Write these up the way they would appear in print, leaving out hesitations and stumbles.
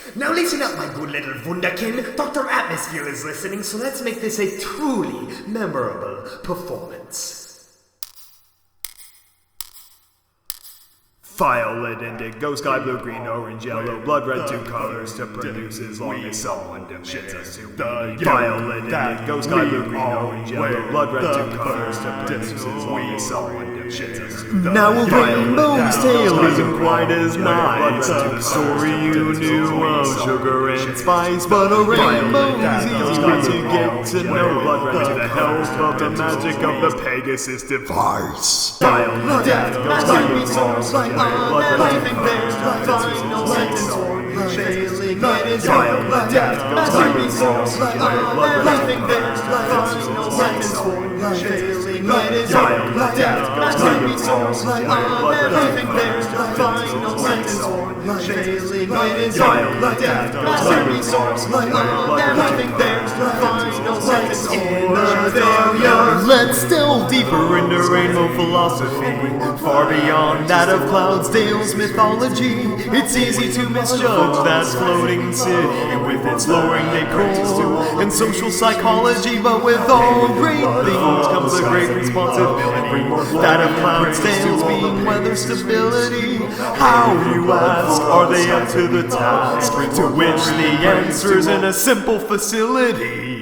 Now listen up, my good little wunderkind. Dr. Atmosphere is listening, so let's make this a truly memorable performance. Violet, indigo, sky blue, green, orange, yellow, blood red, two colors to produce as long as someone demands it. Violet, indigo, sky blue, green, orange, yellow, blood red, two colors to produce as long as someone demands it. Now a rainbow's tale isn't quite as nice. A story you knew of sugar and spice, but a rainbow's easy to get to know with the help of the magic of the Pegasus device. Violet, Living bears, final sentence for failing it is Violet, living souls, living bears, final sentence for failing it is Violet, living souls, living bears, final sentence for failing it is Violet, living souls, living bears, final sentence for failure. Let's delve deeper into rainbow philosophy, far beyond that of Cloudsdale's mythology. It's easy to misjudge that floating city with its lowering decor and social psychology, but with all great things comes a great responsibility. That of Cloudsdale's being weather stability. How, you ask, are they up to the task? To which the answer's in a simple facility.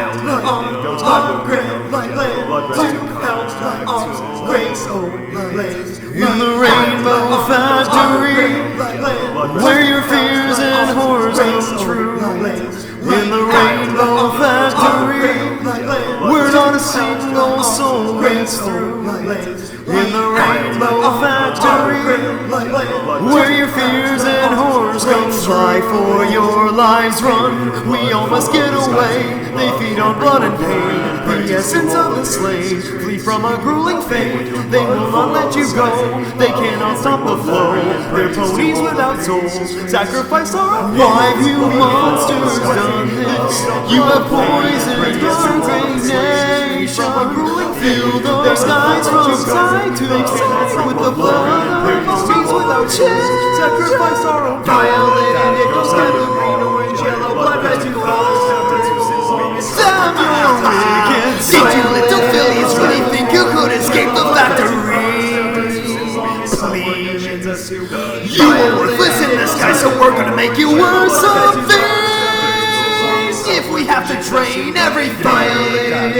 In the Rainbow Factory, where your fears and horrors come true. In the Rainbow Factory, where not a single soul gets through. In the Rainbow Factory, where your fears and horrors come try for your lives run. We all must get away. They feed on blood and pain, the essence of the slave. Flee from a grueling fate. They will not let you go. They cannot stop the flow. They're ponies without souls. Sacrifice our own. Why have you monsters done this? You have poisoned your great nation. Fill the skies from side to side with the blood of ponies without shame. Sacrifice our own. Violet and indigo, sky blue, green, orange, yellow, blood red, two colors. Did you little fillies really think you could escape the factory? Please, you are worthless in disguise, so we're gonna make you worse something. If we have to drain every violet,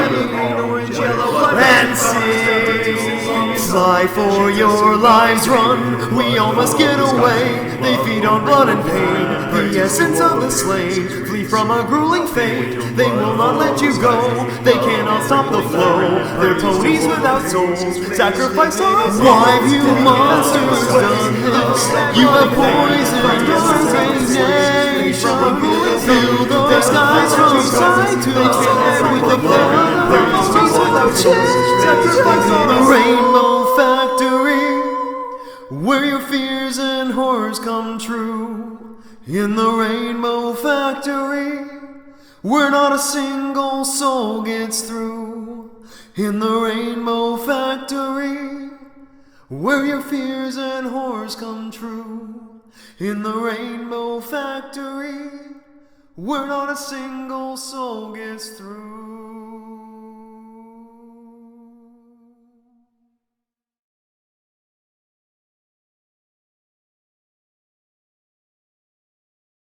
and sing, fly for your lives, run. We all must get away. They feed on blood and pain, the essence of the slave. Flee from a grueling fate. They will not let you go. They cannot stop the flow. They're ponies without souls. Sacrifice our own. Why have you monsters done this? You have poisoned your great nation. Fill the skies from side to side with the blood of ponies without shame. Sacrifice the Rainbow Factory, where your fears and horrors come true. In the Rainbow Factory, where not a single soul gets through. In the Rainbow Factory, where your fears and horrors come true. In the Rainbow Factory, where not a single soul gets through.